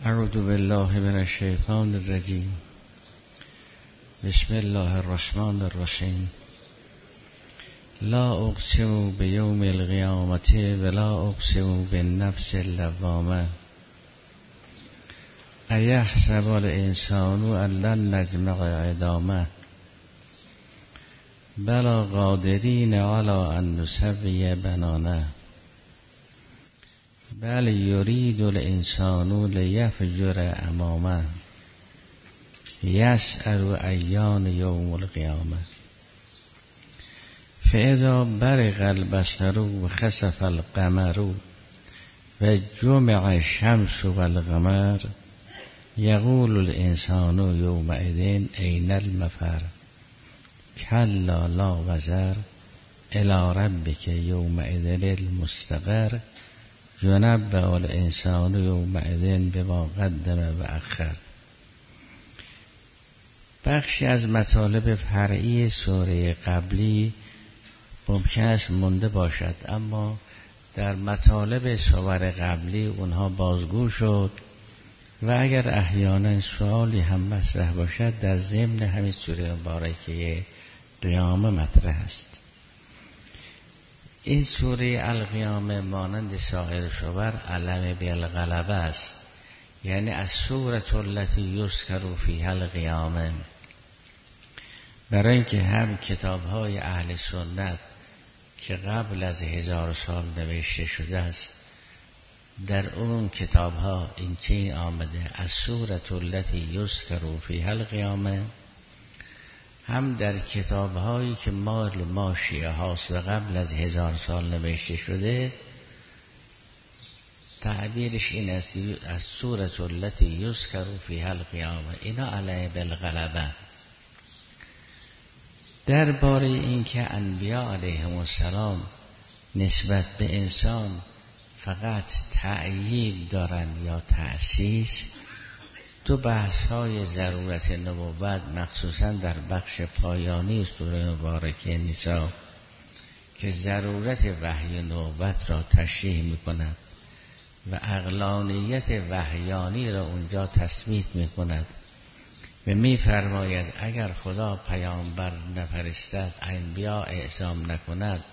اعوذ بالله من الشیطان الرجیم. بسم الله الرحمن الرحیم. لا اقسم بیوم القیامة ولا اقسم بالنفس اللوامة. ایحسب الانسان ان لن نجمع عظامه بلی قادرین علی ان نسوی بنانه بل یرید الانسان لیفجر امامه یسأل ایان یوم القیامه فاذا برق البصر و خسف القمر و جمع الشمس و القمر یقول الانسان یومئذ این المفر کلا لا وزر الی ربک یومئذ المستقر ینبأ الانسان یومئذ بما قدم و اخر. بخشی از مطالب فرعی سوره قبلی ممکن است مونده باشد، اما در مطالب سور قبلی اونها بازگو شد و اگر احیانا سوالی هم مطرح باشد در ضمن همین سوره مبارکه قیامه مطرح است. این سوره القیامه مانند سایر سور علم بالغلبه است، یعنی از سوره التي یذکر فیها القیامه، برای اینکه هم کتاب‌های اهل سنت که قبل از 1000 سال نوشته شده است در اون کتاب‌ها این چنین آمده از سوره التي یذکر فیها القیامه، هم در کتاب‌هایی که مال ما شیعه هاست و قبل از 1000 سال نوشته شده تعبیرش این است از سوره التي یذکر فیها القیامه. اینا علیه بالغلبه. درباره این که انبیاء علیهم السلام نسبت به انسان فقط تأیید دارن یا تأسیس، تو بحث‌های ضرورت نبوت مخصوصا در بخش پایانی سوره مبارکه نساء که ضرورت وحی نبوت را تشریح می‌کند و عقلانیت وحیانی را اونجا تثبیت می‌کند و می‌فرماید اگر خدا پیامبر نفرستد، انبیا اعزام نکند،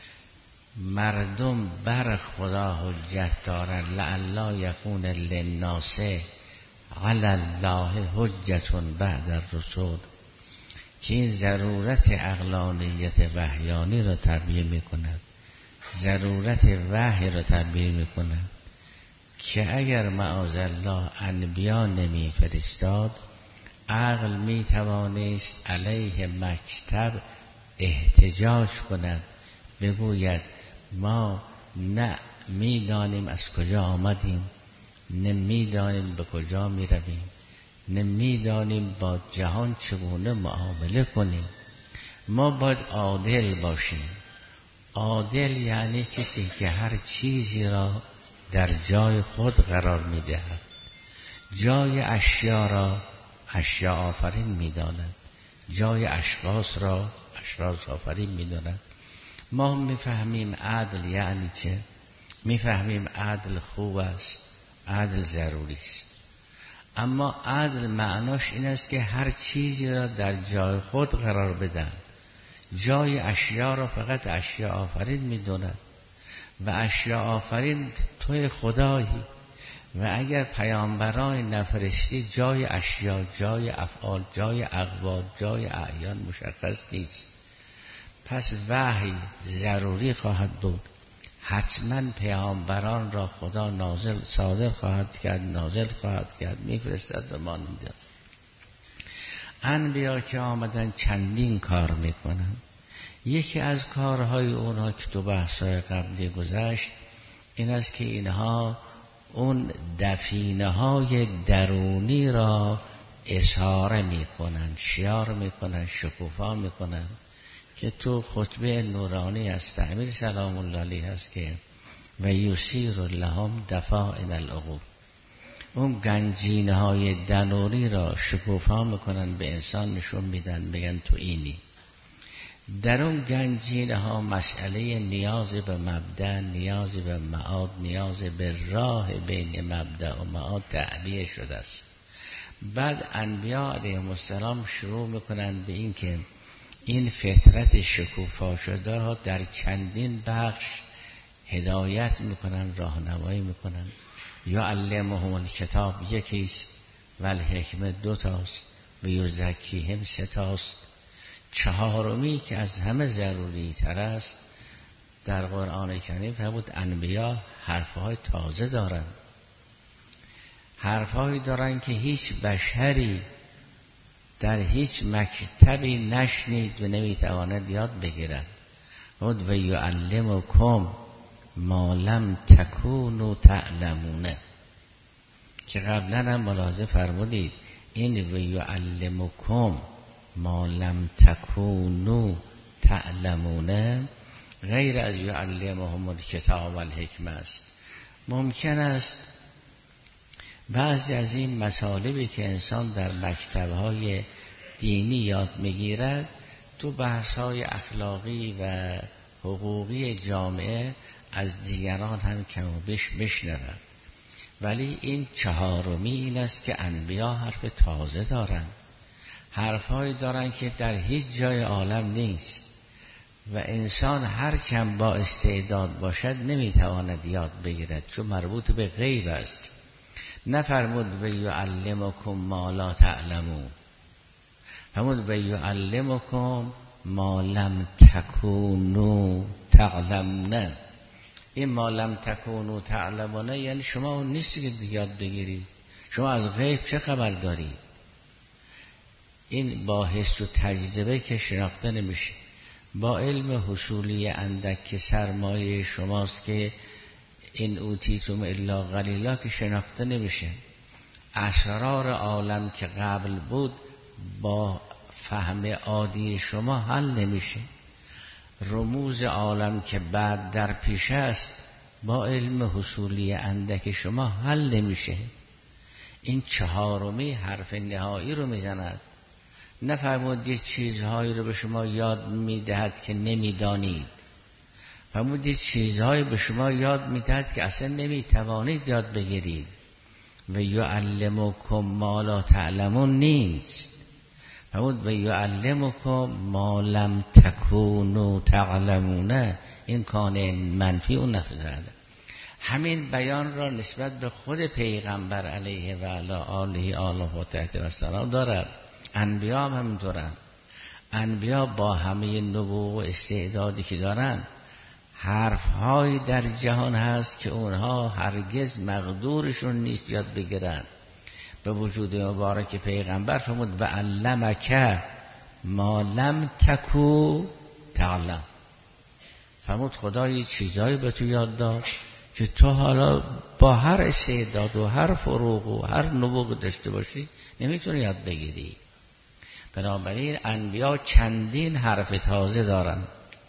مردم بر خدا حجت دارند. لعل یکون للناس علی الله حجة بعد الرسول، که این ضرورت عقلانیت وحیانی را تبیین می‌کند، ضرورت وحی را تبیین می‌کند که اگر معاذالله انبیا نمی‌فرستاد عقل می‌توانست علیه مکتب احتجاج کند، بگوید ما نه می‌دانیم از کجا آمدیم، نمی‌دانیم به کجا می‌رویم، نمی‌دانیم با جهان چگونه معامله کنیم. ما باید عادل باشیم. عادل یعنی کسی که هر چیزی را در جای خود قرار می‌دهد، جای اشیا را اشیا آفرین می‌داند، جای اشخاص را اشخاص آفرین می‌داند. ما می‌فهمیم عدل یعنی چه؟ می‌فهمیم عدل خوب است، عدل ضروری است، اما عدل معناش این است که هر چیزی را در جای خود قرار بدن. جای اشیا را فقط اشیا آفرین می‌داند و اشیا آفرین توی خدایی، و اگر پیامبران نفرستی جای اشیا، جای افعال، جای اقوال، جای اعیان مشخص نیست. پس وحی ضروری خواهد بود. حتما پیامبران را خدا نازل صادر خواهد کرد، نازل خواهد کرد، میفرستد و ما نمیدن. انبیا که آمدن چندین کار میکنن. یکی از کارهای اونها که تو بحثای قبلی گذشت این است که اینها اون دفینه های درونی را اشاره میکنن، شیار میکنن، شکوفا میکنن، که تو خطبه نورانی از امیر سلام الله علیه هست که و یسیر لهم دفائن العقول، اون گنجینه های درونی را شکوفا میکنن، به انسان نشون میدن، بگن تو اینی. در اون گنجینه ها مسئله نیاز به مبدأ، نیاز به معاد، نیاز به راه بین مبدأ و معاد تعبیه شده است. بعد انبیاء علیهم السلام شروع میکنند به این که این فطرت شکوفا شده را در چندین بخش هدایت میکنن، راهنمایی میکنن. یا علمهم الکتاب یکیست و الحکمه دوتاست و یزکیهم سه‌تاست. چهارمی که از همه ضروری تر است در قرآن کریم فرمود انبیا حرفهای تازه دارن، حرفهایی دارن که هیچ بشری در هیچ مکتبی نشنید و نمیتواند یاد بگیرد. و یعلمکم ما لم تکونوا تعلمون، که قبلا هم ملاحظه فرمودید این و یعلمکم ما لم تکونوا تعلمون غیر از یعلمهم الکتاب و الحکمه است. ممکن است بعضی از این مطالبی که انسان در مکتب‌های دینی یاد میگیرد تو بحث‌های اخلاقی و حقوقی جامعه از دیگران هم کم و بیش بشنود. ولی این چهارمی این است که انبیا حرف تازه دارن، حرفهایی دارن که در هیچ جای عالم نیست و انسان هر چند با استعداد باشد نمیتواند یاد بگیرد، چون مربوط به غیب است. نفرمود و یعلمکم ما لا تعلمون، فرمود و یعلمکم ما لم تکونوا تعلمون. این ما لم تکونوا تعلمون یعنی شما اون نیستی که یاد بگیرید، شما از غیب چه خبر دارید؟ این با حس و تجربه که شناخته نمیشه، با علم حصولی اندک که سرمایه شماست که این اوتیتم الا قلیلا که شناخته نمیشه. اسرار عالم که قبل بود با فهم عادی شما حل نمیشه. رموز عالم که بعد در پیش است با علم حصولی اندک شما حل نمیشه. این چهارمی حرف نهایی رو میزند. نفرمودید چیزهایی رو به شما یاد میدهد که نمیدانید، فرمودید چیزهایی به شما یاد میدهد که اصلا نمیتوانید یاد بگیرید. و یعلمکم ما لا تعلمون نیست، فرمود و یعلمکم ما لم تکونوا تعلمون. این کان منفی اون نفرده. همین بیان را نسبت به خود پیغمبر علیه و علی آله و تحت و سلام دارد. انبیا هم همینطورن. انبیا با همه نبوغ و استعدادی که دارن حرفهایی در جهان هست که اونها هرگز مقدورشون نیست یاد بگیرن. به وجود مبارک پیغمبر فرمود و علمک ما لم تکو تعلم، فرمود خدای چیزایی به تو یاد داد که تو حالا با هر استعداد و هر فروغ و هر نبوغ داشته باشی نمیتونی یاد بگیری. بنابراین انبیا چندین حرف تازه دارن.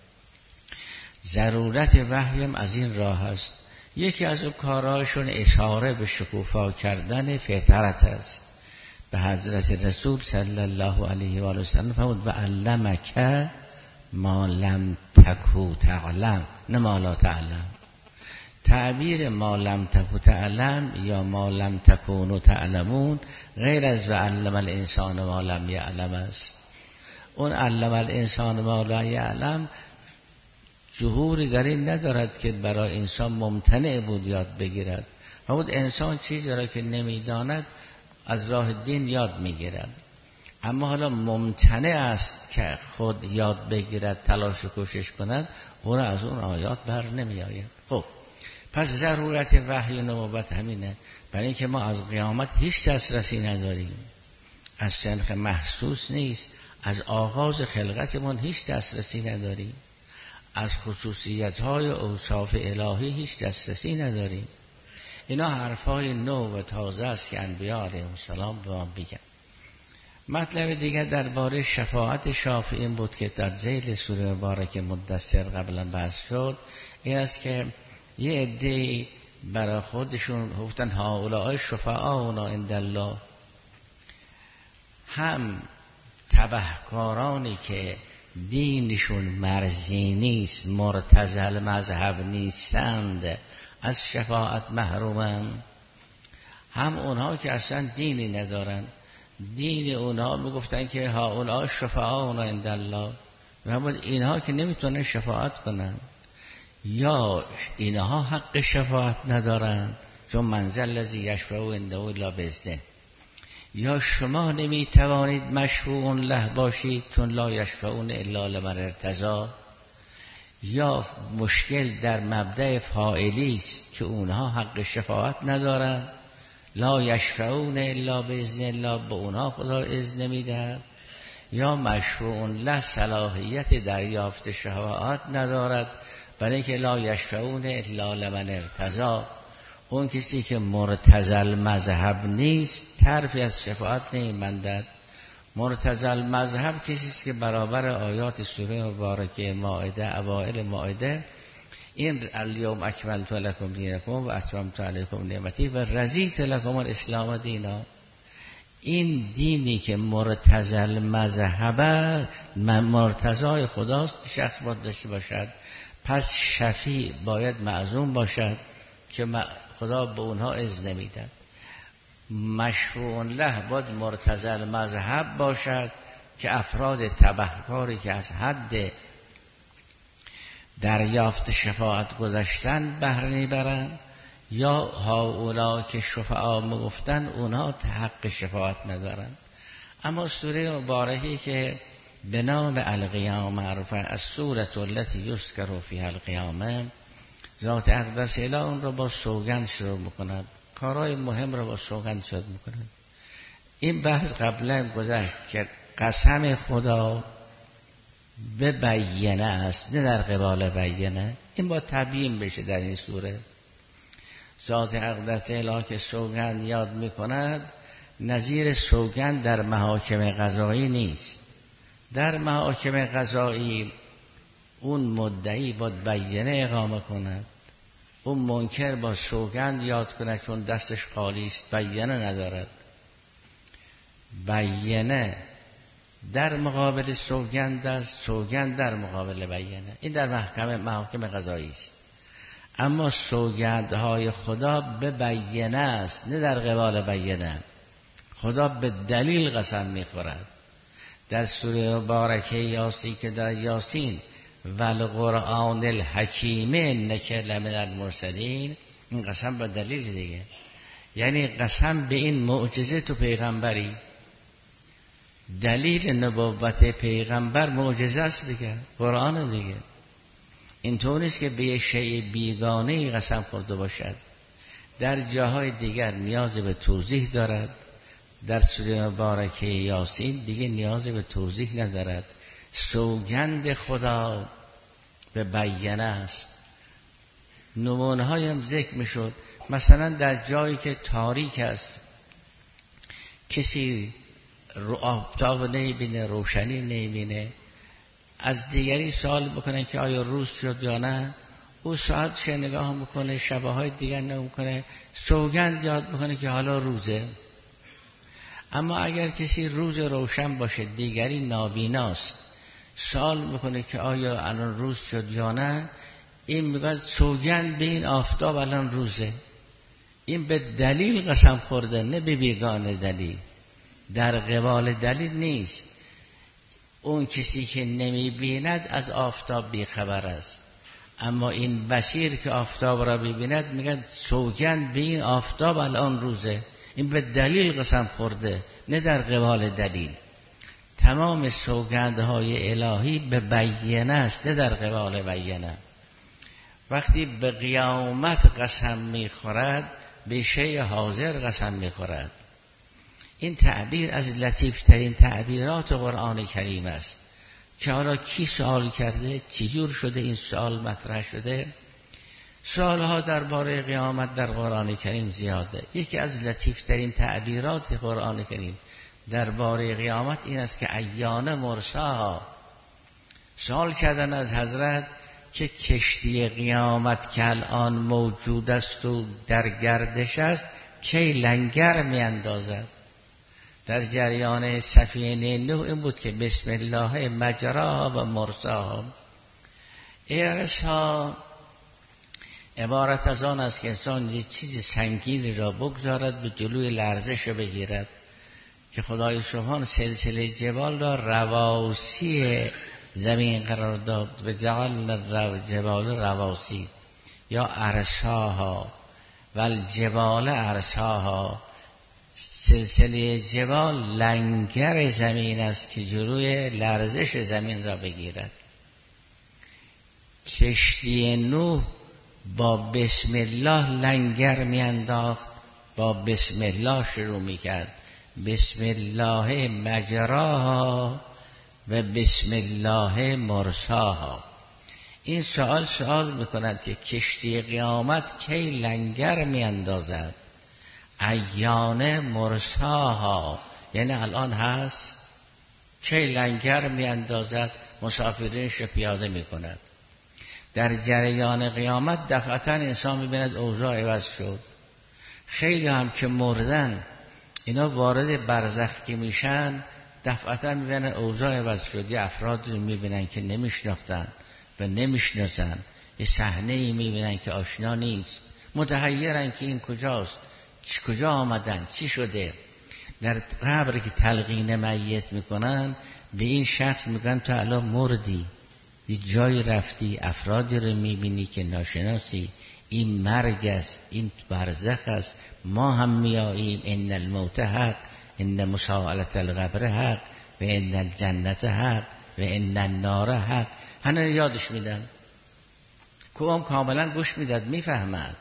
ضرورت وحیم از این راه است. یکی از اون کارهاشون اشاره به شکوفا کردن فطرت است. به حضرت رسول صلی الله علیه و آله و سلم فرمود و علمک ما لم تکو تعلم، نه ما لا تعلم. تعبیر ما لم تکو تعلم یا ما لم تکونوا تعلمون غیر از و علم الانسان ما لم یعلم است. اون علم الانسان ما لا یعلم ظهوری در این ندارد که برای انسان ممتنع بود یاد بگیرد. فرمود انسان چیزی را که نمیداند از راه دین یاد میگیرد، اما حالا ممتنع است که خود یاد بگیرد، تلاش و کوشش کند، او را از اون آیات بر نمی آید. خب پس ضرورت وحی و نبوت همینه، برای اینکه ما از قیامت هیچ دسترسی نداریم، از سنخ محسوس نیست، از آغاز خلقتمون هیچ دسترسی نداریم، از خصوصیت‌های اوصاف الهی هیچ دسترسی نداریم. اینا حرفای نو و تازه است که انبیاء علیهم السلام به ما میگن. مطلب دیگر درباره شفاعت شافعین بود که در ذیل سوره مبارک مدثر قبلا بحث شد. این است که یه عده‌ای برای خودشون گفتن هؤلاء شفعاؤنا عند الله، هم تبهکارانی که دینشون مرزی نیست، مرتزل مذهب نیستند، از شفاعت محرومن. هم اونها که اصلا دینی ندارن، دین اونها میگفتن که هؤلاء شفعاؤنا عند الله، و هم اینها که نمیتونن شفاعت کنن، یا اینها حق شفاعت ندارن چون منزل الذی یشفع عنده الا باذنه، یا شما نمیتوانید مشفوع له باشید چون لا یشفعون الا لمن ارتضی، یا مشکل در مبدأ فاعلی است که اونها حق شفاعت ندارن، لا یشفعون الا باذن الله، به اونها خدا اذن نمیده، یا مشفوع له صلاحیت دریافت شفاعت ندارد، برای که لا یشفعون الا لمن ارتضی. اون کسی که مرتزل مذهب نیست طرفی از شفاعت نمی‌بندد. مرتزل مذهب کسی است که برابر آیات سوره مبارکه مائده، اوائل مائده، این الیوم اکملت لکم دینکم و اتممت علیکم نعمتی و رضیت لکم الاسلام دینا، این دینی که مرتزل مذهبه، مرتضای خداست، شخص باید داشته باشد، پس شفیع باید معصوم باشد که خدا به اونها اذن نمیده. مشفوع له باید مرتزل مذهب باشد که افراد تبهکاری که از حد دریافت شفاعت گذشتن بهره میبرن، یا هؤلاء که شفعا میگفتن اونها حق شفاعت ندارن. اما سوره مبارکه که به نام القیامه معروفه، از سوره التي یذکر فیها القیامه، ذات اقدس اله اون رو با سوگند شروع میکند، کارهای مهم رو با سوگند شروع میکند. این بحث قبلا گذشت که قسم خدا به بیانه است نه در قبال بیانه، این با تبیین بشه در این سوره. ذات اقدس اله که سوگند یاد میکند نظیر سوگند در محاکم قضایی نیست. در محاکم قضایی اون مدعی باید بیانه اقامه کند، اون منکر با سوگند یاد کند چون دستش خالی است، بیانه ندارد. بیانه در مقابل سوگند است، سوگند در مقابل بیانه. این در محاکم قضایی است. اما سوگندهای خدا به بیانه است نه در قبال بیانه. خدا به دلیل قسم میخورد. در سوره مبارکه یاسین که در یاسین والقرآن الحکیم انک لمن المرسلین، این قسم به دلیل دیگه، یعنی قسم به این معجزه تو پیغمبری. دلیل نبوت پیغمبر معجزه است دیگه، قرآن دیگه. اینطور نیست که به یه شیء بیگانه قسم خورده باشد. در جاهای دیگر نیاز به توضیح دارد، در سوره مبارکه یاسین دیگه نیاز به توضیح ندارد. سوگند خدا به بیانه است. نمونه های هم ذکر می شد، مثلا در جایی که تاریک است، کسی آفتاب نمیبینه، روشنی نمیبینه، از دیگری سوال بکنه که آیا روز شد یا نه، او ساعتش نگاه میکنه، شبه های دیگر نمیکنه، سوگند یاد میکنه که حالا روزه. اما اگر کسی روز روشن باشه دیگری نابیناست، سوال میکنه که آیا الان روز شد یا نه، این میگه سوگند به این آفتاب الان روزه. این به دلیل قسم خورده نه به بیگانه دلیل، در قبال دلیل نیست. اون کسی که نمیبیند از آفتاب بیخبر است، اما این بصیر که آفتاب را ببیند میگه سوگند به این آفتاب الان روزه. این به دلیل قسم خورده نه در قبال دلیل. تمام سوگندهای الهی به بیانه است نه در قبال بیانه. وقتی به قیامت قسم میخورد به شیء حاضر قسم میخورد. این تعبیر از لطیفترین تعبیرات قرآن کریم است که حالا کی سوال کرده، چجور شده این سوال مطرح شده. سوالها درباره قیامت در قرآن کریم زیاده. یکی از لطیفترین تعبیرات قرآن کریم درباره قیامت این است که ایان مرساها، سوال کردن از حضرت که کشتی قیامت که الان موجود است و در گردش است کی لنگر می اندازد. در جریان سفینه نوح این بود که بسم الله مجراها و مرساها. ارسها عبارت از آن است که انسان یک چیز سنگینی را بگذارد به جلوی لرزش را بگیرد، که خدای سبحان سلسله جبال را رواسی زمین قرار داد و جعل جبال رواسی یا ارساها و الجبال ارساها. سلسله جبال لنگر زمین است که جلوی لرزش زمین را بگیرد. کشتی نوح با بسم الله لنگر میانداخت، با بسم الله شروع میکرد، بسم الله مجراها و بسم الله مرساها. این سوال میکند که کشتی قیامت کی لنگر میاندازد؟ ایان مرساها، یعنی الان هست. کی لنگر میاندازد؟ مسافرینش پیاده میکند. در جریان قیامت دفعتا انسان میبیند اوضاع عوض شد. خیلی هم که مردن اینا وارد برزخ که میشن دفعتا میبینن اوضاع عوض شد. یه افراد میبینن که نمیشناختن و نمیشناسن، یه صحنه‌ای میبینن که آشنا نیست، متحیرن که این کجاست، کجا آمدن، چی شده. در قبر که تلقین میت میکنن به این شخص میگن تو الان مردی، یه جایی رفتی، افرادی رو میبینی که ناشناسی، این مرگ است، این برزخ است، ما هم میاییم. ان الموت حق، ان مساءلة القبر حق و ان الجنت حق و ان النار حق. هنوز یادش میدن، کوام کاملا گوش میداد، میفهمد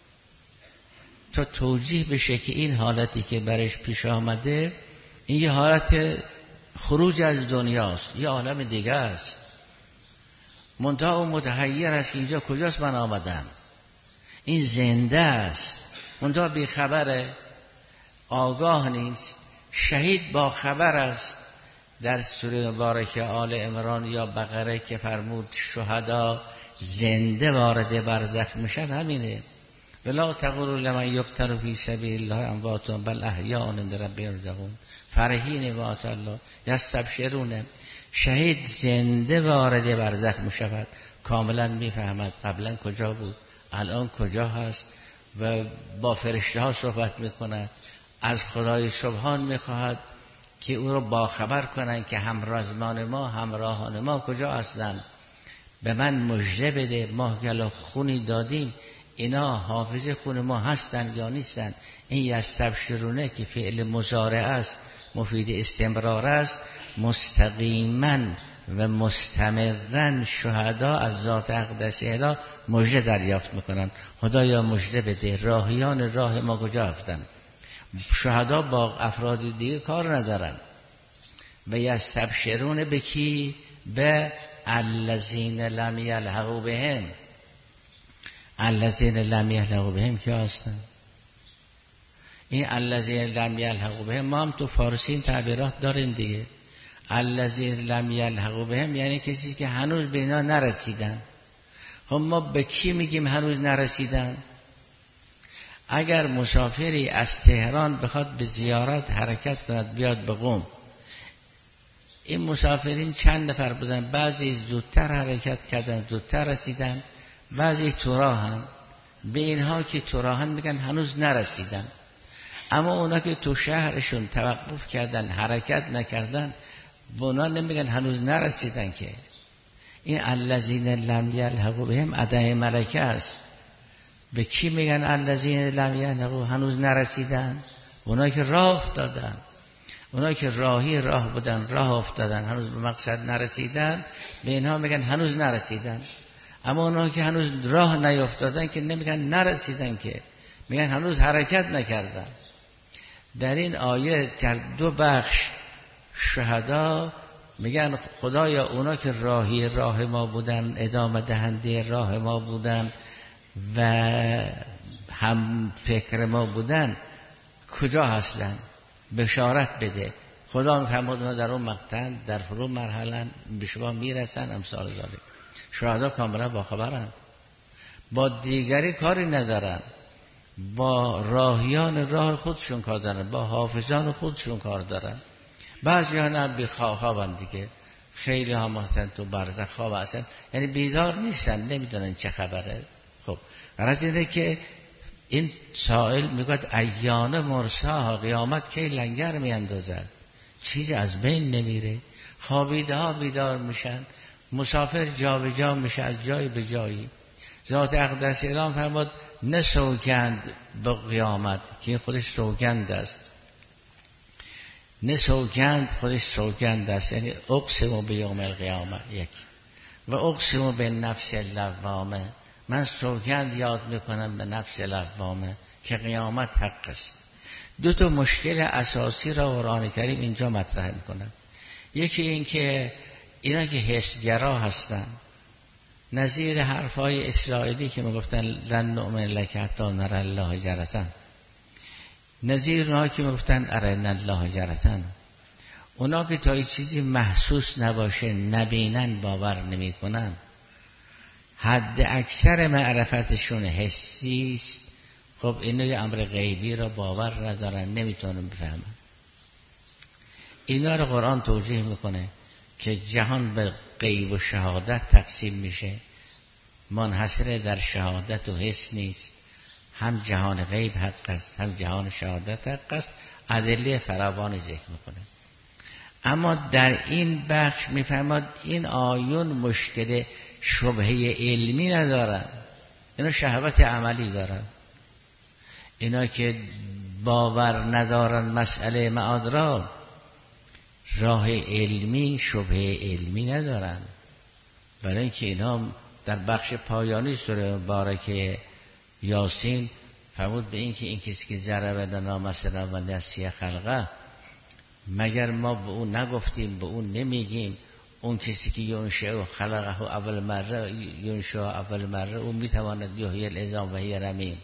تا توجیه بشه که این حالتی که برش پیش آمده این یه حالت خروج از دنیاست، یه عالم دیگه است. منتها او متحیر است که اینجا کجاست من آمدم. این زنده است، منتها بی خبره، آگاه نیست. شهید با خبر است. در سوره مبارکه آل عمران یا بقره که فرمود شهدا زنده وارد برزخ میشن همینه. ولا تقولوا لمن یقتل فی سبیل الله اموات بل احیاء عند ربهم یرزقون فرحین بما آتاهم الله یستبشرون. شهید زنده وارد برزخ میشود، کاملا میفهمد قبلا کجا بود، الان کجا هست و با فرشته ها صحبت میکند. از خدای سبحان میخواهد که او را باخبر کنند که همراهان ما کجا هستند. به من مژده بده، ما گلا خونی دادیم، اینا حافظ خون ما هستن یا نیستن. این یستبشرونه که فعل مضارع است، مفید استمرار است، مستقیما و مستمرا شهدا از ذات اقدس اله مژده دریافت میکنن. خدایا مژده بده، راهیان راه ما کجا رفتن. شهدا با افراد دیگه کار ندارن. و یستبشرون به کی؟ به الذین لم یلحقوا بهم. الذین لم یلحقوا بهم کی هستن؟ این الذین لم یلحقوا بهم ما هم تو فارسی این تعبیرات داریم دیگه. الذین لم یلحقوا بهم یعنی کسی که هنوز به اینا نرسیدن. خب ما به کی میگیم هنوز نرسیدن؟ اگر مسافری از تهران بخواد به زیارت حرکت کند بیاد به قم، این مسافرین چند نفر بودن؟ بعضی زودتر حرکت کردن، زودتر رسیدن، بعضی تو راهن. به اینها که تو راهن میگن هنوز نرسیدن. اما اونا که تو شهرشون توقف کردن حرکت نکردن به اونا نمیگن هنوز نرسیدن که. این الذین لم یلحقوا بهم ادای ملکه است. به کی میگن الذین لم یلحقوا؟ هنوز نرسیدن. اونا که راه افتادن، اونا که راه بودن، راه افتادن، هنوز به مقصد نرسیدن، به اینها میگن هنوز نرسیدن. اما اونا که هنوز راه نیفتادن که نمیگن نرسیدن که، میگن هنوز حرکت نکردن. در این آیه در دو بخش شهدا میگن خدایا اونا که راه ما بودن، ادامه دهنده راه ما بودن و هم فکر ما بودن کجا هستن؟ بشارت بده. خدا میفرماد اونا در اون مقطع در فرو مرحله به شما میرسن. امثال ذالک. شهدا کاملا باخبرن، با دیگری کاری ندارن. با راهیان راه خودشون کار دارن، با حافظان خودشون کار دارن. بعضی ها نه خوابن دیگه، خیلی ها مثلا تو برزخ خواب هستن، یعنی بیدار نیستن، نمیدونن چه خبره. خب غرض اینه که این سائل میگوید ایان مرساها، قیامت کی لنگر میاندازد، چیزی از بین نمیره. خوابیده ها بیدار میشن، مسافر جا به جا میشه از جای به جایی. ذات اقدس اعلام فرمود نسوگند به قیامت، که خودش سوگند است، نسوگند خودش سوگند است، یعنی اقسم به یوم القیامه یک و اقسم به نفس لوامه، من سوگند یاد میکنم به نفس لوامه که قیامت حق است. دو تا مشکل اساسی را قرآن کریم اینجا مطرح میکنه. یکی این که اینا که حسگرا هستن، نظیر حرفای اسرائیلی که میگفتن لن نؤمن لک حتی نری الله جهرة، نظیر اونها که میگفتن ارنا الله جهرة، اونا که تا چیزی محسوس نباشه نبینن باور نمیکنن، حد اکثر معرفتشون حسی است. خب اینو امر غیبی را باور ندارن، نمیتونن بفهمن. اینا رو قرآن توضیح میکنه که جهان به غیب و شهادت تقسیم میشه، منحصر در شهادت و حس نیست، هم جهان غیب حق است هم جهان شهادت حق است. ادله فراوان ذکر میکنه. اما در این بخش میفرماد این آیون مشکل شبهه علمی ندارن، اینا شهوت عملی دارن. اینا که باور ندارن مسئله معاد را، راه علمی شبهه علمی ندارن. برای اینکه اینا در بخش پایانی سوره مبارکه یاسین فرمود به این که این کسی که ضرب لنا مثلا و نسی خلقه، مگر ما به اون نگفتیم، به اون نمیگیم اون کسی که ینشأ خلقه اول مره، ینشأ اول مره، اون میتواند یحیی العظام و هی رمیم.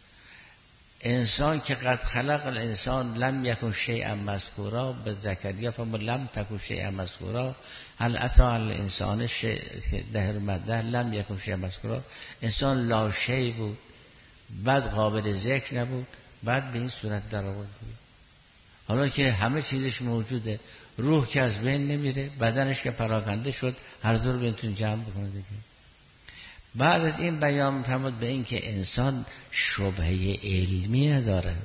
انسان که قد خلق الانسان لم یکن شیئا مذکورا، به زکریا فرمود لم تکن شیئا مذکورا، هل اتی علی الانسان دهر مده لم یکن شیئا مذکورا. انسان لا شیء بود، بعد قابل ذکر نبود، بعد به این صورت در آورد. حالا که همه چیزش موجوده، روح که از بین نمیره، بدنش که پراکنده شد، هر دور بینتون جمع بکنه دیگه. بعد از این بیان فرمود به این که انسان شبهه علمی نداره.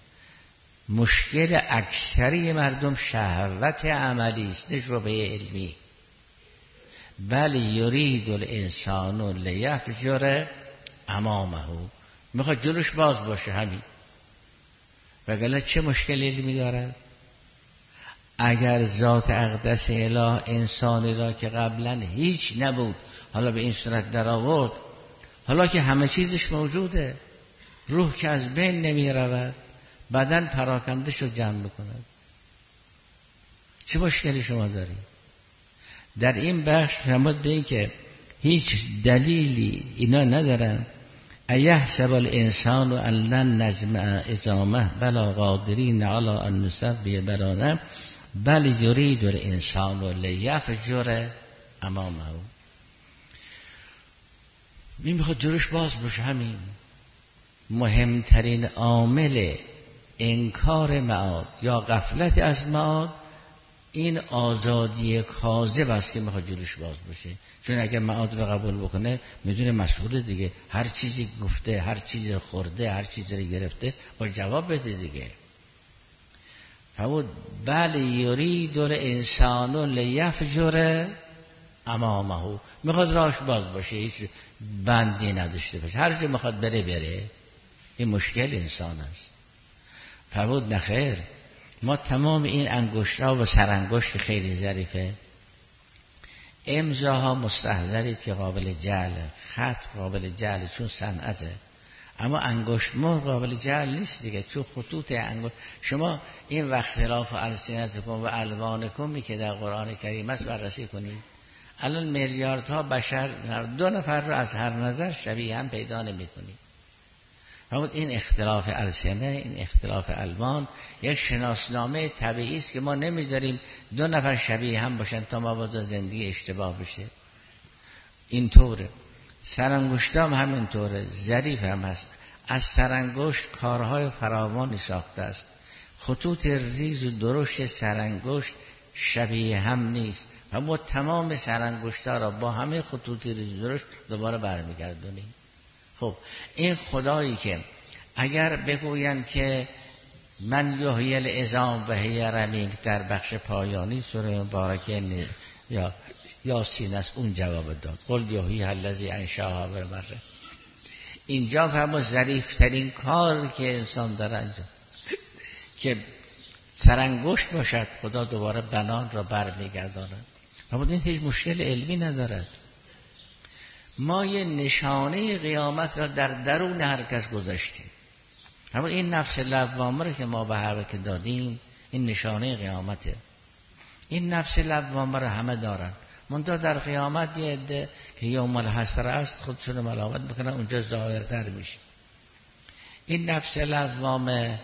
مشکل اکثری مردم شهوت عملی است، نه شبهه علمی. بل یرید الانسان لیفجر امامه، میخواد جلوش باز باشه همین. وگرنه چه مشکل علمی دارد؟ اگر ذات اقدس اله انسانی را که قبلا هیچ نبود حالا به این صورت در آورد، حالا که همه چیزش موجوده، روح که از بین نمی رود، بدن پراکنده شد جمع بکند، چه مشکلی شما دارید؟ در این بخش فرمود به این که هیچ دلیلی اینا ندارن. ایحسب الانسان ان لن نجمع عظامه بلا قادرین علی ان نسوی بنانه بل یرید الانسان لیفجر امامه. میخواد جلوش باز باشه. همین مهمترین عامل انکار معاد یا غفلت از معاد این آزادی کاذب است که میخواد جلوش باز باشه. چون اگر معاد رو قبول بکنه میدونه مسئول دیگه، هر چیزی گفته، هر چیزی رو خورده، هر چیزی رو گرفته با جواب بده دیگه. فرمود بل یرید الانسان لیفجر امامه، میخواد راهش باز باشه، هیچ بندی نداشته باشه، هر جا میخواد بره. این مشکل انسان است. فرمود نخیر، ما تمام این انگشت‌ها و سرانگشت که خیلی ظریفه، امضاها مستحضرید که قابل جعل، خط قابل جعل چون صنعته، اما انگشت مهر قابل جعل نیست دیگه، چون خطوط انگشت. شما این وقت اختلاف السنتکم و الوانکمی که در قرآن کریم است بررسی کنید. الان میلیاردها بشر، دو نفر رو از هر نظر شبیه هم پیدا نمی‌کنید. فرمود این اختلاف السنه، این اختلاف الوان یک شناسنامه طبیعی است که ما نمیذاریم دو نفر شبیه هم باشن تا مبادا زندگی اشتباه بشه. اینطوره. سرانگشتام همینطوره، ظریف هم هست، از سرانگشت کارهای فراوانی ساخته است. خطوط ریز و درشت سرانگشت شبیه هم نیست و ما تمام سرانگشت‌ها را با همه خطوط ریز و درشت دوباره برمیگردونیم. خب این خدایی که اگر بگویند که من یحیی العظام و هی رمیم در بخش پایانی سوره مبارکه یا یاسین است، اون جواب داد قل یحیی الذی انشأها اول مره. اینجا فهم ظریف‌ترین کار که انسان داره انجام که سرانگشت باشد، خدا دوباره بنان را برمیگرداند. اما این هیچ مشکل علمی ندارد. ما یه نشانه قیامت را در درون هر کس گذاشتیم. اما این نفس لوامه را که ما به هر که دادیم این نشانه قیامته. این نفس لوامه را همه دارن، منتها در قیامت یه عده که یوم الحسره است خودشون ملامت میکنن، اونجا ظاهرتر میشه. این نفس لوامه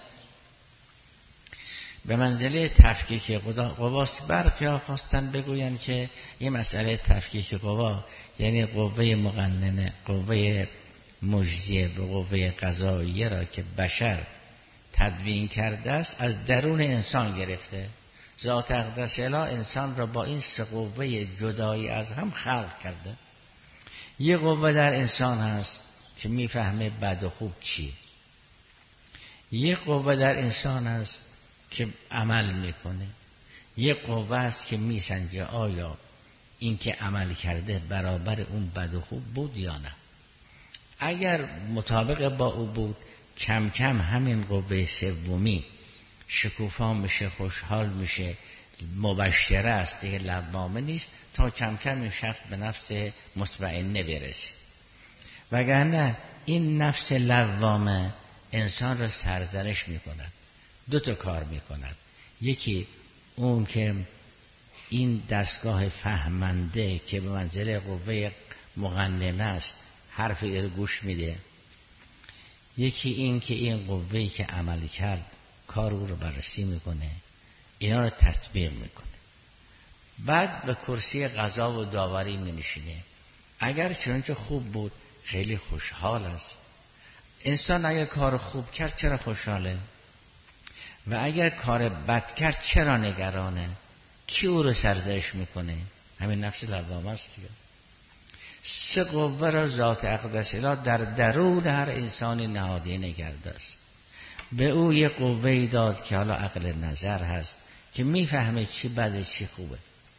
به منزله تفکیک قواست. برخی‌ها خواستن بگوین که این مسئله تفکیک قوا یعنی قوه مقننه، قوه مجزیه و قوه قضاییه را که بشر تدوین کرده است از درون انسان گرفته. ذات اقدس اله انسان را با این سه قوه جدایی از هم خلق کرده. یه قوه در انسان هست که میفهمه بد و خوب چیه. یه قوه در انسان هست که عمل میکنه. یه قوه است که میسنجه آیا این که عمل کرده برابر اون بد و خوب بود یا نه. اگر مطابق با او بود کم کم همین قوه سومی شکوفا میشه، خوشحال میشه، مبشره است، دیگه لوامه نیست، تا کم کم این شخص به نفس مطمئنه برسه. وگرنه این نفس لوامه انسان را سرزنش میکند. دو تا کار میکند. یکی اون که این دستگاه فهمنده که به منزله قوه مقننه است حرف او گوش میده. یکی این که این قوه‌ای که عمل کرد کار او رو بررسی میکنه، اینا رو تطبیق میکنه. بعد به کرسی قضا و داوری مینشینه. اگر چنانچه خوب بود خیلی خوشحال است. انسان اگر کار خوب کرد چرا خوشحاله؟ و اگر کار بد کرد چرا نگرانه؟ کی او رو سرزنش میکنه؟ همین نفس لوامه است دیگه. سه قوه را ذات اقدس اله در درون هر انسانی نهادینه کرده است. به او یه قوه‌ای داد که حالا عقل نظر هست که میفهمه چی بده چی خوبه،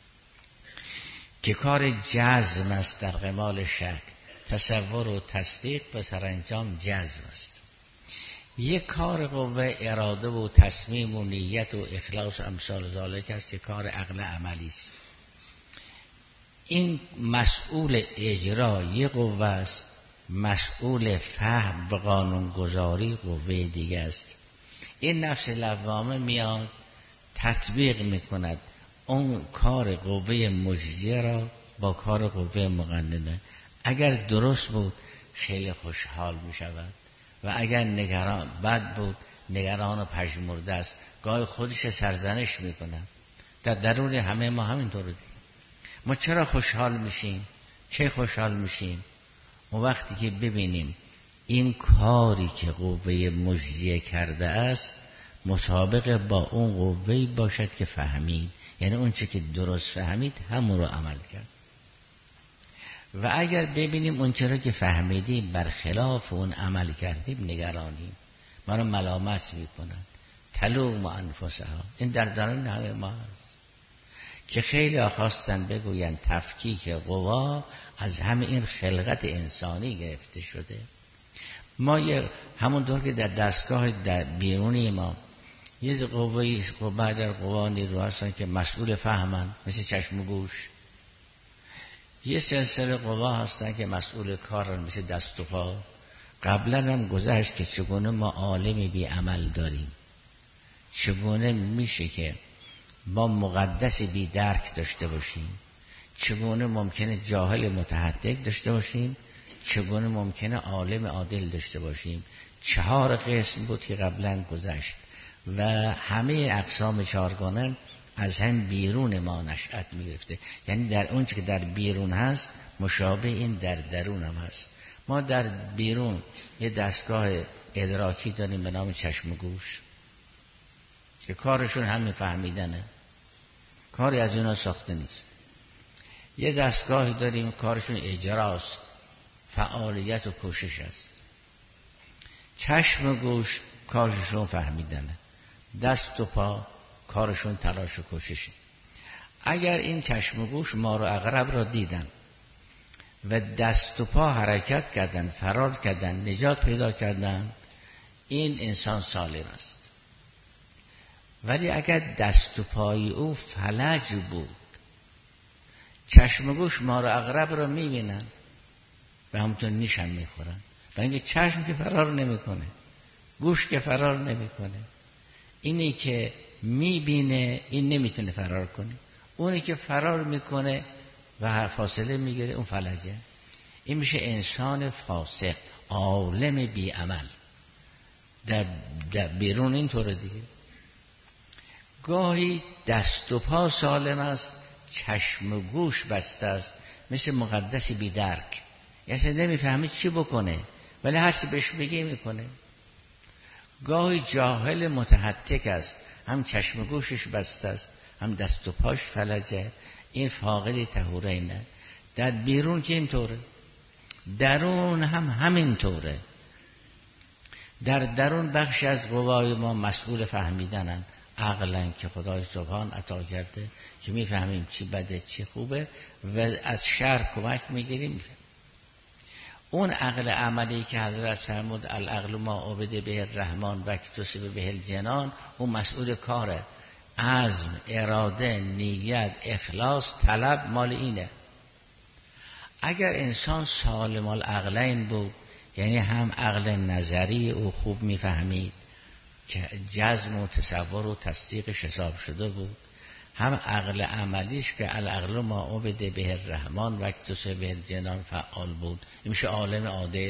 که کار جزم است در قمال شک، تصور و تصدیق به سرانجام جزم است. یک کار قوه اراده و تصمیم و نیت و اخلاص و امثال ذالک است که کار عقل عملی است. این مسئول اجرا یک قوه است، مسئول فهم و قانونگذاری قوه دیگه است. این نفس لوامه میاد تطبیق میکند اون کار قوه مجزیه را با کار قوه مقننه. اگر درست بود خیلی خوشحال میشود و اگر نگران بد بود نگران و پژمرده است، گاهی خودش سرزنش میکنه. در درون همه ما همینطور دیگه. ما چرا خوشحال میشیم؟ چه خوشحال میشیم؟ اون وقتی که ببینیم این کاری که قوه مجزیه کرده است مطابق با اون قوه‌ای باشد که فهمید، یعنی اون چه که درست فهمید همون رو عمل کرد. و اگر ببینیم اون چرا که فهمیدیم برخلاف اون عمل کردیم نگرانیم، ما رو ملامت میکنن. تلوم انفسها، این در درون همه ما هست که خیلی خواستن بگوین تفکیک قوا از همه این خلقت انسانی گرفته شده. ما همونطور که در دستگاه در بیرونی ما یه قوه‌ای بعد در قوا نیرو هستن که مسئول فهمن، مثل چشم و گوش. یه سلسله قوا هستن که مسئول کارن، مثل دست و پا. قبلا هم گذشت که چگونه ما عالمی بی عمل داریم، چگونه میشه که ما مقدس بی درک داشته باشیم، چگونه ممکنه جاهل متحقق داشته باشیم، چگونه ممکنه عالم عادل داشته باشیم. 4 قسم بود که قبلا گذشت و همه اقسام 4گانه از هم بیرون ما نشأت می‌گرفته. یعنی در اون چه که در بیرون هست مشابه این در درون هم هست. ما در بیرون یه دستگاه ادراکی داریم به نام چشم و گوش که کارشون همین فهمیدنه، کاری از اینا ساخته نیست. یه دستگاهی داریم کارشون اجراست، فعالیت و کوشش است. چشم و گوش کارشون فهمیدنه، دست و پا کارشون تلاش و کوششه. اگر این چشم و گوش مار و عقرب را دیدن و دست و پا حرکت کردن، فرار کردن، نجات پیدا کردن، این انسان سالم است. ولی اگر دست و پای او فلج بود، چشم و گوش مار و عقرب را میبینن و همونطور نیشم میخورن، و اینکه چشم که فرار نمیکنه، گوش که فرار نمیکنه، اینی که میبینه این نمیتونه فرار کنه، اونی که فرار میکنه و فاصله میگیره اون فلجه. این میشه انسان فاسق، عالم بی عمل. در بیرون اینطوره دیگه. گاهی دست و پا سالم است، چشم و گوش بسته است، مثل مقدسی بی درک، یعنی نمیفهمید چی بکنه ولی هر چی بهش بگه میکنه. گاهی جاهل متحتک است، هم چشم و گوشش بسته است هم دست و پاش فلجه، این فاقد طهورینه. در بیرون که اینطوره، درون هم همینطوره. در درون بخش از قوای ما مسئول فهمیدنن، عقلن که خدای سبحان عطا کرده که میفهمیم چی بده چی خوبه و از شر کمک میگیریم. اون عقل عملی که حضرت فرمود العقل ما عبد به الرحمن و اکتسب به الجنان، اون مسئول کاره. عزم، اراده، نیت، اخلاص، طلب مال اینه. اگر انسان سالم العقلین بود، یعنی هم عقل نظری او خوب میفهمید که جزم و تصور و تصدیقش حساب شده بود، هم عقل عملیش که العقل ما عبد به الرحمن و اکتسب به الجنان فعال بود، این میشه عالم عادل.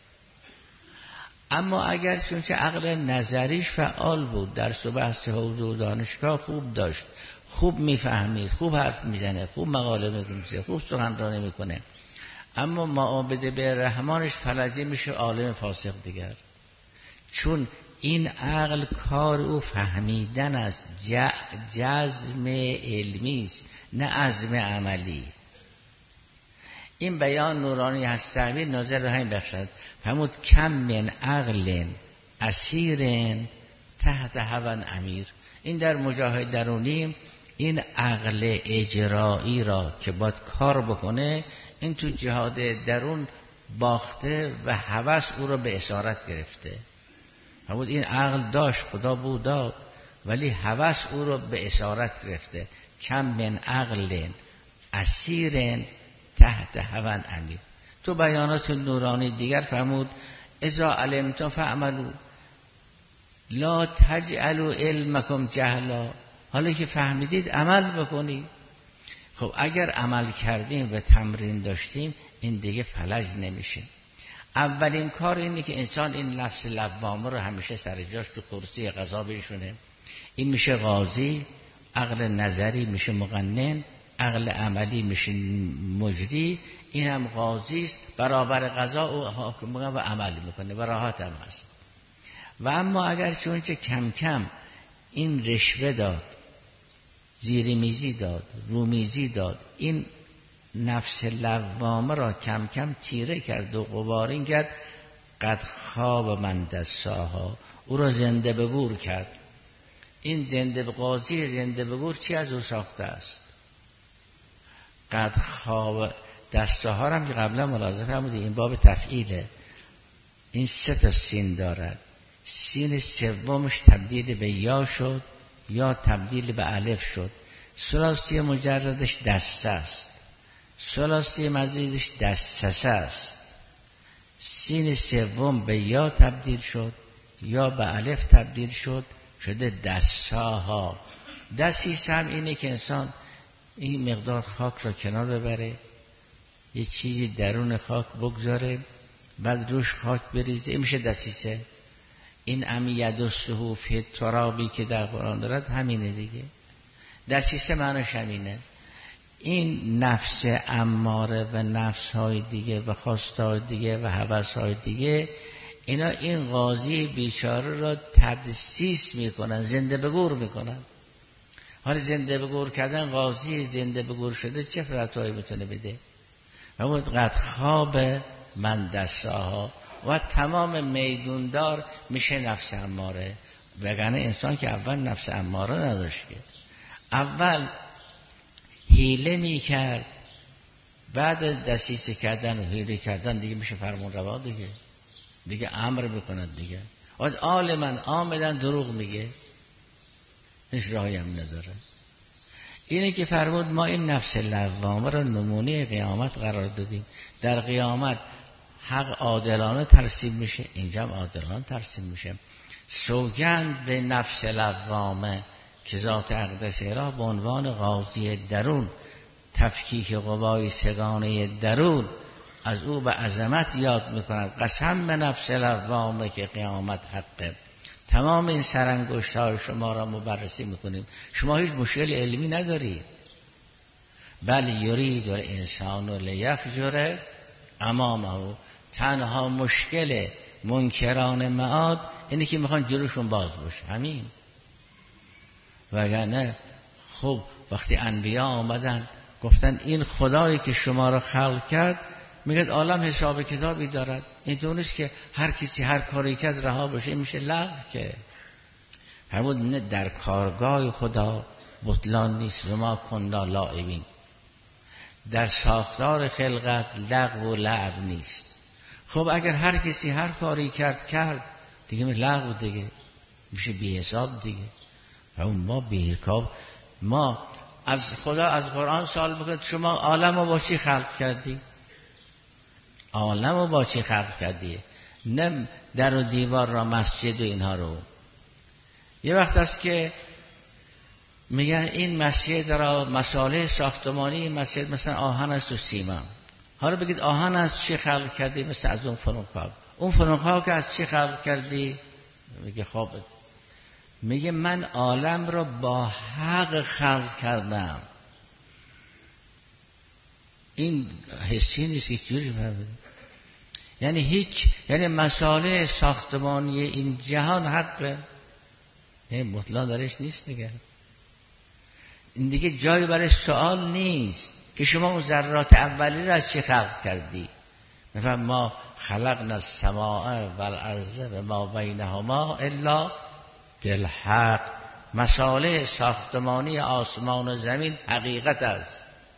اما اگر چونچه عقل نظریش فعال بود، درس و بحث حوزه و دانشگاه خوب داشت، خوب میفهمید، خوب حرف میزنه، خوب مقاله میگه، خوب سخنرانی میکنه، اما معابد به رحمانش فلجه، میشه عالم فاسق دیگر. چون این عقل کار او فهمیدن است، جزم علمی است نه عزم عملی. این بیان نورانی هست تعبیر ناظر به همین بخش است. فرمود کم من عقل اسیر تحت هوی امیر. این در مجاهد درونی، این عقل اجرایی را که باید کار بکنه، این تو جهاد درون باخته و هوس او را به اسارت گرفته. فرمود این عقل داشت، خدا بود داد، ولی هوس او را به اسارت گرفته. کم من عقل اسیر تحت هوی امیر. تو بیانات نورانی دیگر فرمود اذا علمتم فاعملوا لا تجعلوا علمکم جهلا. حالا که فهمیدید عمل بکنید. خب اگر عمل کردیم و تمرین داشتیم، این دیگه فلج نمیشه. اولین کار اینه که انسان این نفس لوامه رو همیشه سر جاش تو کرسی قضا بشونه. این میشه قاضی، عقل نظری میشه مقنن، عقل عملی میشه مجری. این هم قاضی است، برابر قضا او حاکم و عمل میکنه و راحت هم هست. و اما اگر چونچه کم کم این رشوه داد، زیرمیزی داد، رومیزی داد، این نفس لوامه را کم کم تیره کرد و غبارین کرد، قد خواب من دساها، او را زنده به گور کرد. این زنده به قاضی زنده به گور چی از او ساخته است؟ قد خواب دستها را هم که قبلا ملاحظه فرمودید این باب تفعیله. این 3 سین دارد. سین سومش تبدیل به یا شد یا تبدیل به الف شد. ثلاثی مجردش دسته است، ثلاثی مزیدش دستسه است. سین سوم به یا تبدیل شد یا به الف تبدیل شد، شده دستاها. دستیسه هم اینه که انسان این مقدار خاک را کنار ببره، یه چیزی درون خاک بگذاره، بعد روش خاک بریزه، این میشه دستیسه. این امیت و صحوف ترابی که در قرآن دارد همینه دیگه. دستیسه معناش همینه. این نفس اماره و نفس های دیگه و خواستهای دیگه و هوس های دیگه، اینا این قاضی بیچاره را تدسیس میکنن، زنده به گور میکنن. حالا زنده به گور کردن، قاضی زنده به گور شده چه فتوایی میتونه بده؟ و اون قد خواب من دستاها و تمام میدوندار میشه نفس اماره. وگرنه انسان که اول نفس اماره نداشت، که اول حیله میکرد، بعد از دسیسه کردن و حیله کردن دیگه میشه فرمان روا، دیگه امر میکند دیگه. آل من آمدن دروغ میگه، هیچ راهی هم نداره. اینه که فرمود ما این نفس لوامه را نمونه قیامت قرار دادیم. در قیامت حق عادلانه ترسیم میشه، اینجا هم عادلانه ترسیم میشه. سوگند به نفس لوامه که ذات اقدسه را به عنوان قاضی درون، تفکیک قوای سگانه درون، از او به عظمت یاد میکند. قسم به نفس لوامه که قیامت حقه. تمام این سرانگشت های شما را بررسی میکنیم. شما هیچ مشکل علمی ندارید. بل یرید الانسان لیفجر امامه. تنها مشکل منکران معاد اینه که میخوان جلوشون باز باشه، همین. وگرنه خب وقتی انبیا آمدن گفتن این خدایی که شما را خلق کرد، میگه عالم حساب کتابی دارد، این دونست که هر کسی هر کاری کرد رها بشه، این میشه لغو. که فرمود نه، در کارگاه خدا بطلان نیست و ما کنا لاعبین. در ساختار خلقت لغو و لعب نیست. خب اگر هر کسی هر کاری کرد دیگه لغو، دیگه میشه بی حساب دیگه. فرمود ما بی حساب، ما از خدا از قرآن سوال بکنید شما عالم رو با چی خلق کردی؟ عالم رو با چی خلق کردی؟ نه در و دیوار را، مسجد و اینها رو. یه وقت است که میگن این مسجد را، مساله ساختمانی مسجد مثلا آهن است و سیمان. حالا بگید آهن از چی خلق کردی؟ مثلا از اون فرونخاک. اون فرونخاک از چی خلق کردی؟ میگه خب، میگه من عالم را با حق خلق کردم. این حسی نیست که چجوری بفهمید؟ یعنی مساله ساختمانی این جهان حقه، مطلق درش نیست دیگه. این دیگه جایی برای سوال نیست که شما اون ذرات اولی را از چی خلق کردی. مثلا ما خلقنا السماء والارض و ما بینهما الا بالحق. مساله ساختمانی آسمان و زمین حقیقت است،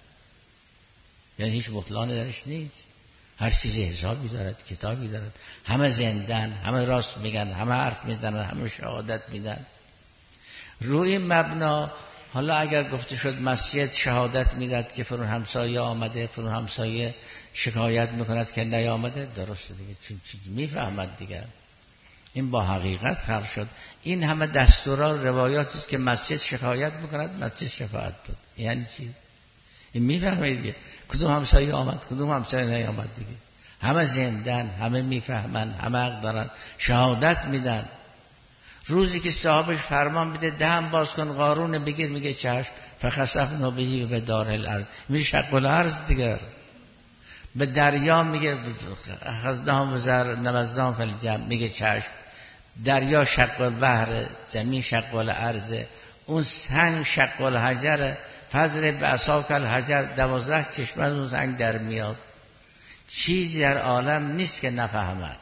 یعنی هیچ بطلانی درش نیست. هر چیزی حسابی دارد، کتابی دارد. همه زندن، همه راست میگن، همه حرف میزنن، همه شهادت میدن. روی مبنا حالا اگر گفته شد مسجد شهادت میداد که فرون همسایه آمده، فرون همسایه شکایت میکند که نیامده، درسته دیگه، چون میفهمد دیگه. این با حقیقت خلق شد. این همه دستورا روایاتی است که مسجد شکایت میکند، مسجد شفاعت بود. یعنی چی؟ این میفهمید دیگه کدوم همسایه آمد، کدوم همسایه نیامد دیگه. همه زندن، همه میفهمن، همه حق دارن، شهادت میدن. روزی که صاحبش فرمان بده دهن باز کن قارون بگیر، میگه چشم. فخسفنا به به دار الارض، میشه شق الارض دیگر. به دریا میگه خزدهم و زر نمزدهم فل جمع، میگه چشم. دریا شق البحر، زمین شق الارض، اون سنگ شق الحجر، فضل به عصاک الحجر، 12 چشم از اون سنگ در میاد. چیزی در عالم نیست که نفهمد.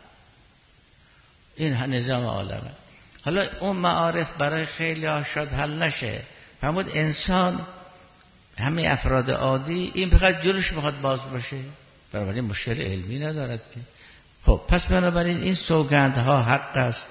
این نظام عالمه. حالا اون معارف برای خیلی ها شاید حل نشه. فرمود انسان، همه افراد عادی، این فقط جلوش میخواد باز باشه، بنابراین مشکل علمی ندارد که. خب پس بنابراین این سوگندها حق است.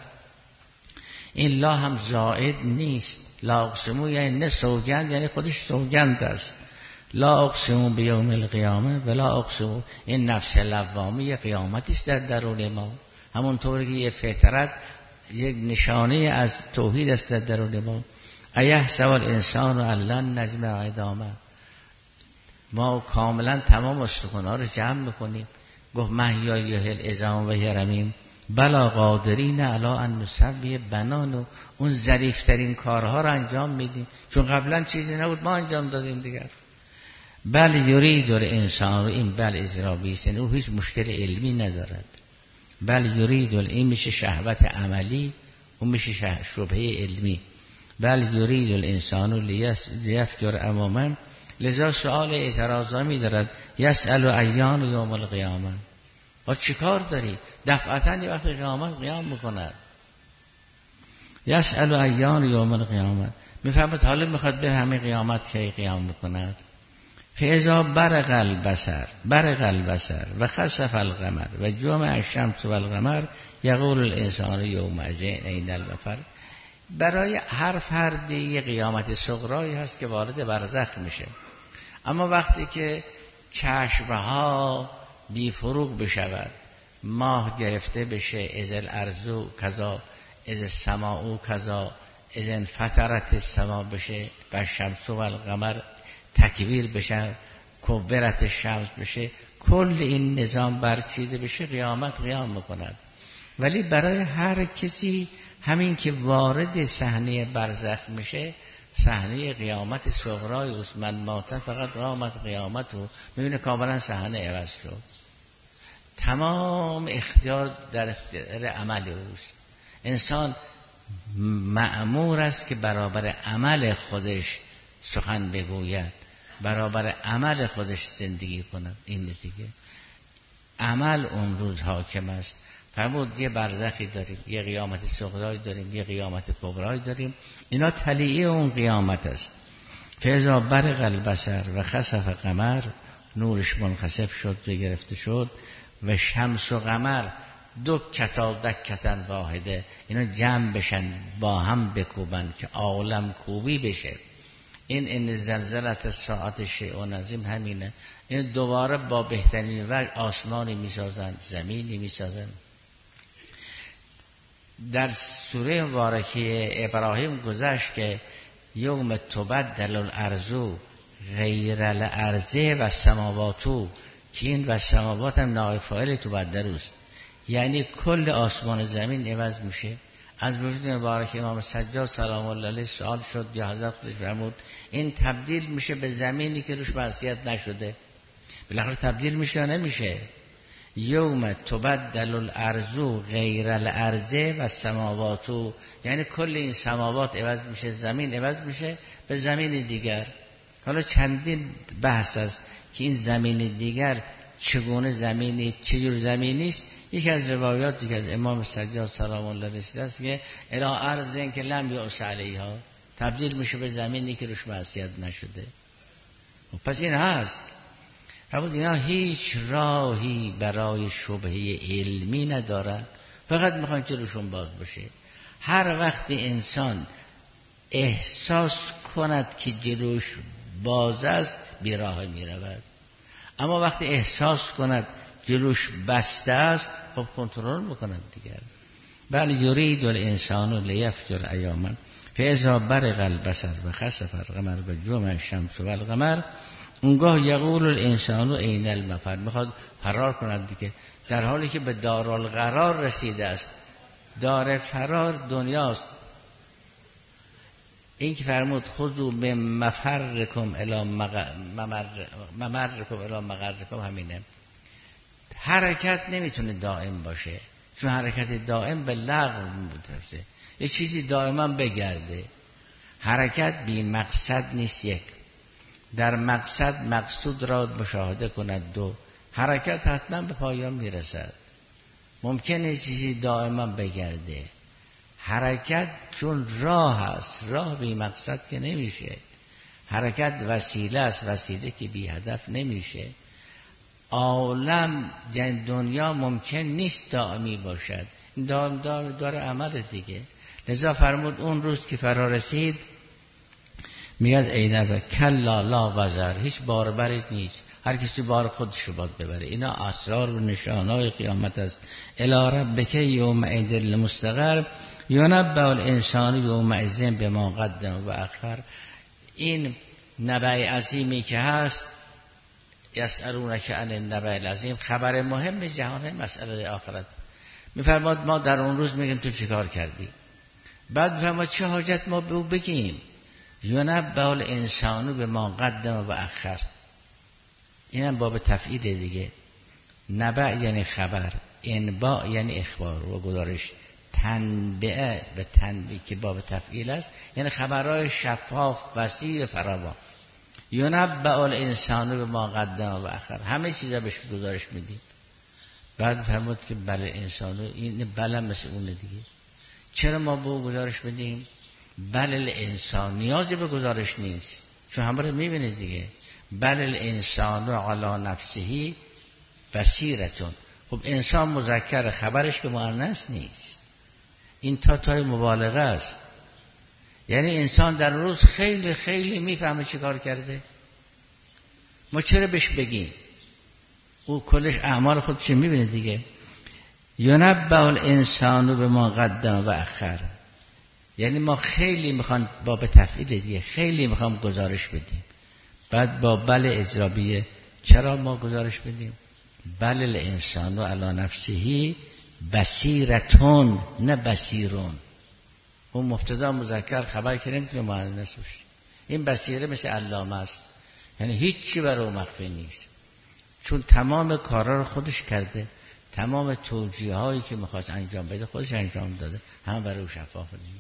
این لا هم زائد نیست. لا اقسمو یعنی نه سوگند، یعنی خودش سوگند است. لا اقسمو بیوم القیامه ولا اقسمو، این نفس لوامه قیامتی است در درون ما. همونطوری که یه فطرت یک نشانه از توحید است در درون ما. ایحسب الانسان ان نجمع عظامه، ما کاملا تمام استخوان‌ها رو جمع میکنیم. گفت مهیا یحیی العظام و هی رمیم بلا قادرین علی ان نسوی بنانه، اون ظریفترین کارها رو انجام میدیم، چون قبلا چیزی نبود ما انجام دادیم دیگر. بل یرید الانسان، این بل اضرابی است، او هیچ مشکل علمی ندارد. بل یرید، این میشه شهوت عملی، اون میشه شبهه علمی. بل یرید الانسان لیفجر اماما، لذا سؤال اعتراضامی دارد یسأل ایان یوم القیامه. با چی کار داری؟ دفعتا یه وقت قیامت قیام میکند. یسأل ایان یوم القیامه، میفهمد حالا میخواد به همه قیامت کی قیام میکند. فاذا برق البصر و خسف القمر و جمع الشمس و القمر یقول الانسان یومئذ این المفر. برای هر فردی یه قیامت صغرایی هست که وارد برزخ میشه، اما وقتی که چشمها بی فروغ بشود، ماه گرفته بشه، از الارض کذا، از السماء کذا، از انفطرت السماء بشه، و شمس و القمر تکبیر بشه، کبرت الشمس بشه، کل این نظام برچیده بشه، قیامت قیام میکند. ولی برای هر کسی همین که وارد صحنه برزخ میشه، صحنه قیامت صغرای است. من مات فقط قامت قیامت، و میبینه کاملا صحنه عوض شد. تمام اختیار در اختیار عمل اوست. انسان مأمور است که برابر عمل خودش سخن بگوید، برابر عمل خودش زندگی کند. این دیگه عمل اون روز حاکم است. فرمود یه برزخی داریم، یه قیامت صغرایی داریم، یه قیامت کبرایی داریم. اینا تلیعه اون قیامت است. فاذا برق البصر و خسف قمر، نورش منخسف شد و گرفته شد، و شمس و قمر دکتا دکتن واحده، اینا جمع بشن با هم بکوبن که عالم کوبی بشه. این زلزلت ساعت شیء عظیم همینه. این دوباره با بهترین وجه آسمانی میسازن، زمینی میسازن. در سوره مبارکه ابراهیم گذشت که یوم تبدل الارض غیر الارض و السماوات، که این و السماوات هم نائب فاعل تبدل است، یعنی کل آسمان زمین عوض میشه. از وجود مبارک امام سجاد سلام الله علیه سوال شد، یا حضرت خودش فرمود این تبدیل میشه به زمینی که روش معصیت نشده. بالاخره تبدیل میشه یا نمیشه؟ یوم تبدل الارض غیر الارض و السماوات، یعنی کل این سماوات عوض میشه، زمین عوض میشه به زمین دیگر. حالا چندین بحث است که این زمین دیگر چگونه زمینی، چجور زمینی است. یکی از روایاتی که از امام سجاد سلام الله علیه است که الی ارض که لم یعص علیها، تبدیل میشه به زمینی که روش معصیت نشده. پس این هست. فرمود اینا هیچ راهی برای شبهه علمی ندارن، فقط میخوان که روشون باز بشه. هر وقت انسان احساس کند که جلوش باز است، بیراه میرود. اما وقتی احساس کند جلوش بسته است، خب کنترل میکند دیگر. بل یرید الانسان لیفجر ایاما فاذا برق البصر و خسف القمر و جمع الشمس و القمر، اونگاه یقول الانسان این المفر، میخواد فرار کند دیگه، در حالی که به دارالقرار رسیده است. دار فرار دنیاست. این که فرمود خذوا من مفرکم الی ممرکم الی مغرکم، همینه. حرکت نمیتونه دائم باشه، چون حرکت دائم به لغو میفته. یه چیزی دائما بگرده. حرکت بی مقصد نیست. یک، در مقصد مقصود را مشاهده کند. دو، حرکت حتما به پایان میرسد. ممکنه چیزی دائما بگرده. حرکت چون راه است، راه بی مقصد که نمیشه. حرکت وسیله است، وسیله که بی هدف نمیشه. عالم دنیا ممکن نیست دائمی باشد، دائم داره عمل دیگه. لذا فرمود اون روز که فرا رسید میاد اینه کلا لا وزر، هیچ باربری نیست، هر کسی بار خودش رو باید ببره. اینا اسرار و نشانهای قیامت است. الی ربک یومئذ المستقر ینبأ الانسان یومئذ بما قدم و اخر. این نبأ عظیمی که هست، یسألونک عن النبأ العظیم، خبر مهم جهان، مسئله آخرت. میفرماد ما در اون روز میگیم تو چیکار کردی، بعد میفرماد چه حاجت ما به او بگیم. ینبأ الانسان بما قدم و اخر. اینم باب تفعیل دیگه. نبع یعنی خبر، انباء یعنی اخبار و گزارش، تنبئه به تنبیه که باب تفعیل است یعنی خبرهای شفاف وسیع فراوان. ینبأ الانسان به ما قدم و اخر، همه چیزا بهش گزارش میدیم. بعد فرمود که بله انسان، این بله مثل اون دیگه. چرا ما به او گزارش بدیم؟ بله الانسان نیازی به گزارش نیست، چون همه رو میبینه دیگه. بله الانسان علی نفسه بصیرتون. خب انسان مذکر، خبرش که مؤنث نیست، این تای مبالغه است. یعنی انسان در روز خیلی خیلی میفهمه چی کار کرده. ما چرا بهش بگیم؟ او کلش اعمال خودش میبینه دیگه. ینبأ الانسان به ما قدم و اخر، یعنی ما خیلی میخوان باب تفعیل دیگه، خیلی میخوام گزارش بدیم. بعد با بل اجرابیه چرا ما گزارش بدیم؟ بل الانسان علی نفسه بصیرتون، نه بصیرون. اون مبتدا مذکر خبر که نمیتونه مؤنث باشه. این بصیره مثل علامه است، یعنی هیچی برای او مخفی نیست، چون تمام کارا رو خودش کرده، تمام توجیه هایی که میخواست انجام بده خودش انجام داده، همه برای او شفافه دیگه.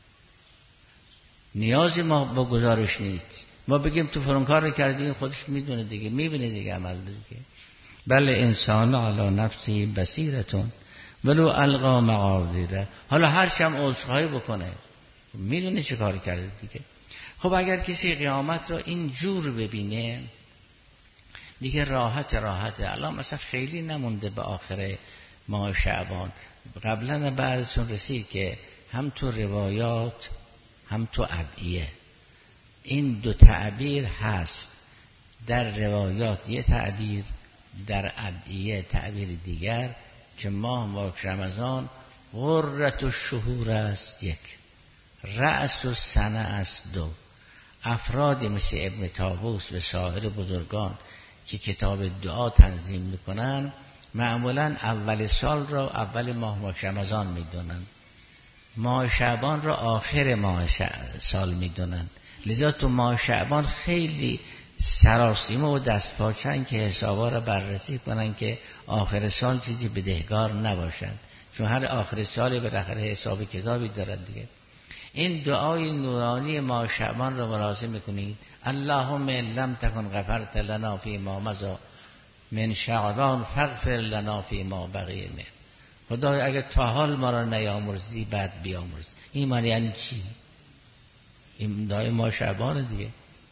نیازی ما با گزارش نیست. ما بگیم تو فلان کار رو کردی، خودش میدونه دیگه، میبینه دیگه عمل دیگه. بله انسان علی نفسی بصیرتون ولو القا مقادیره. حالا هر چم عذرخواهی بکنه میدونه چه کار کرده دیگه. خب اگر کسی قیامت رو این جور ببینه دیگه راحت. الان مثلا خیلی نمونده به آخر ماه شعبان. قبلا بعضشون رسید که هم تو روایات هم تو ادعیه این دو تعبیر هست. در روایات یه تعبیر، در ادعیه تعبیر دیگر، که ماه مبارک رمضان غرة الشهور است یک، رأس السنه است دو. افرادی مثل ابن طاووس و سایر بزرگان که کتاب دعا تنظیم میکنن معمولا اول سال را اول ماه مبارک رمضان میدونن، ماه شعبان را آخر ماه سال میدونن. لذا تو ماه شعبان خیلی سراسیمه و دست پاچن که حسابا را بررسی کنن که آخر سال چیزی بدهکار نباشن، چون هر آخر سالی بالاخره حساب کتابی دارد دیگه. این دعای نورانی ماه شعبان را ملاحظه میکنید. اللهم لم تکن غفرت لنا فی ما مضی من شعبان فاغفر لنا فی ما بقی من. خدای اگر تا حال ما را نیامرزی بعد بیامرز. این معنی یعنی چی؟ این دعای ماه شعبان دیگه.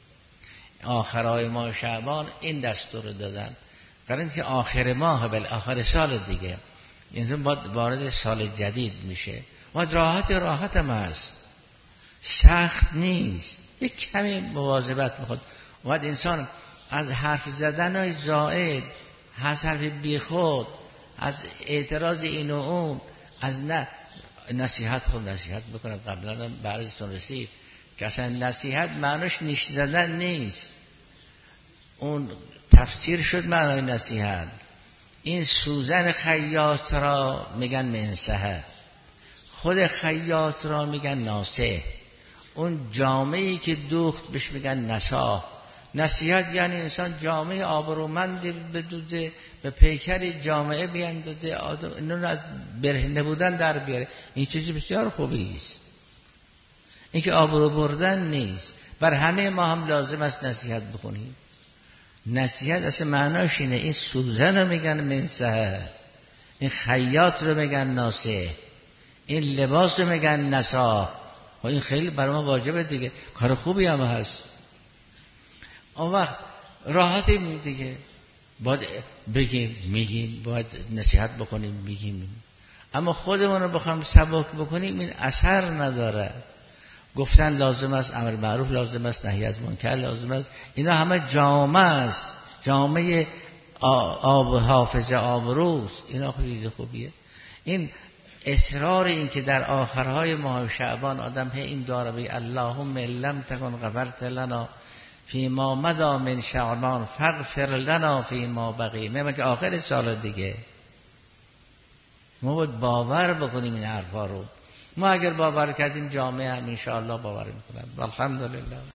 آخرای ماه شعبان این دستور دادن، قرار اینکه آخر ماه بل آخر سال دیگه انسان باید وارد سال جدید میشه. باید راحت هم هست، سخت نیست، یک کمی مواظبت میخواد. باید انسان از حرف زدن های زائد، از حرف بیخود، از اعتراض این و اون، از نصیحت خود نصیحت بکنم. قبلا بعضیتون رسید که اصلا نصیحت معناش نیش زدن نیست، اون تفسیر شد معنای نصیحت. این سوزن خیاط را میگن منصحه، خود خیاط را میگن ناصح، اون جامعه‌ای که دوخت بهش میگن نصاح. نصیحت یعنی انسان جامعه آبرومند بدوده، به پیکر جامعه بیندازه، اینو رو از برهنه بودن در بیاره. این چیزی بسیار خوبی است، این که آبرو بردن نیست. بر همه ما هم لازم است نصیحت بکنیم. نصیحت اصلا معناش اینه. این سوزن رو میگن منصحه، این خیاط رو میگن ناصح، این لباس رو میگن نصاح. و این خیلی برای ما واجبه دیگه، کار خوبی هم هست. اون وقت راحتیم دیگه، باید بگیم میگیم، باید نصیحت بکنیم میگیم. اما خودمون رو بخوام سبک بکنیم این اثر نداره. گفتن لازم است، امر معروف لازم است، نهی از منکر لازم است. اینا همه جامعه است، جامعه آب حافظ آبروست. اینا خیلی خوبیه. این اصرار این که در آخرهای ماه شعبان آدم این داره بی اللهم لم تکن غفرت لنا فی ما مضی من شعبان فاغفر لنا فی ما بقی. میگه که آخر سال دیگه ما باید باور بکنیم این حرفا رو. ما اگر باور کردیم جامعه هم انشاءالله باور میکنن. الحمدلله.